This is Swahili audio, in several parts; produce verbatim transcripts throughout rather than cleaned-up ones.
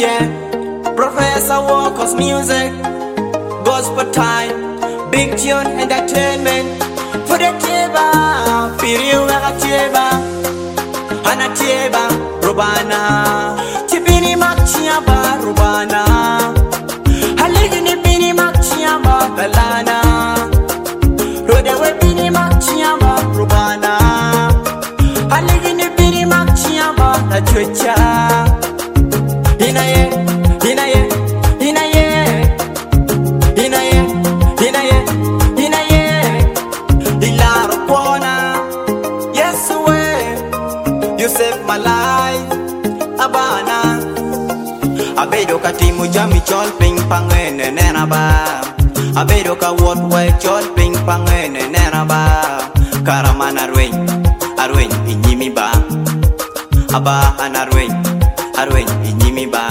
yeah. Professor Walker's music, gospel time, big tune entertainment. For the tiba, firiu ga tiba, ana tiba, rubana, tibini makchiaba rubana, haligini bini makchiaba galana, rode we bini makchiaba rubana, haligini bini makchiaba la chucha. Inaye, inaye, inaye, inaye, inaye, inaye. Ilaro kona, yes way. You saved my life, abana. Abedo katimu jami chol ping pangene nena ba. Abedo ka what way chol ping pangene nena ba. Karamana arwing, arwing inyimi ba. Aba anarwing. Arwen inyimi ba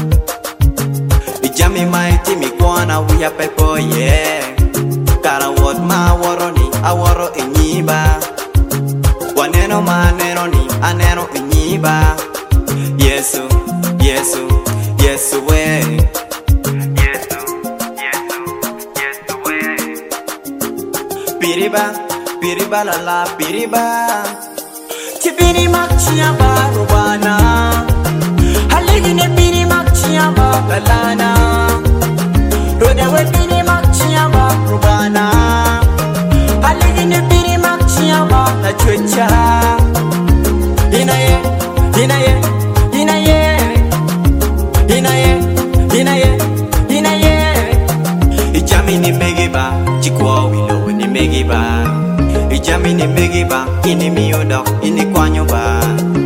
Ijami maiti mikwana uya pepo yeah Kara wot ma waroni awaro inyiba Waneno maneno ni aneno inyiba Yesu, Yesu, Yesu we Yesu, Yesu, Yesu we Piriba, piriba la la piriba Tibini makchia barubana Haligini bini makchiaba galana Rode we bini makchiaba rubana Haligini bini makchiaba la chucha Inaye, inaye, inaye Inaye, inaye, inaye Ijami ni megiba, chikwa wilo ni megiba Ijami ni megiba, ini miyodo, ini kwanyoba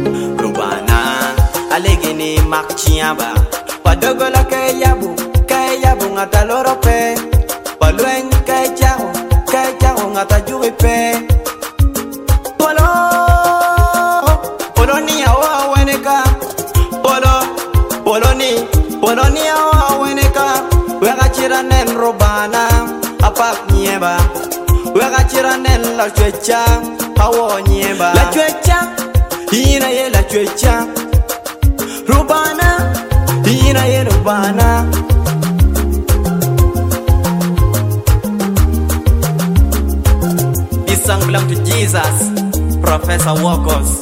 Alegini makchiaba Padogola kay yabu Kay yabu ngata loro pe Paluen kay chao Kay chao ngata juwi pe Polo Polo ni awa weneka Polo Polo ni Polo ni awa weneka Wega chira nen robana Apak nieba Wega chira nen la chuecha Hawo nieba La chuecha Hina ye la chuecha Rubana, Hina ye Rubana. This song belongs to Jesus, Professor Walkers.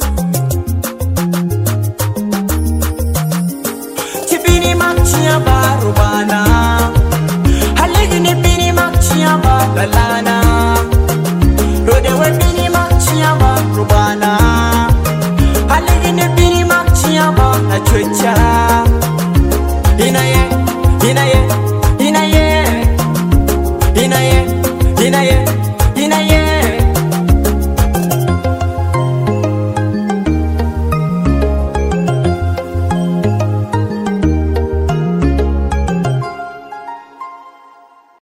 Tibini makchiaba Rubana, haligini bini makchiaba galana, rode we bini makchiaba Rubana, haligini bini makchiaba la chucha. Inaye, inaye,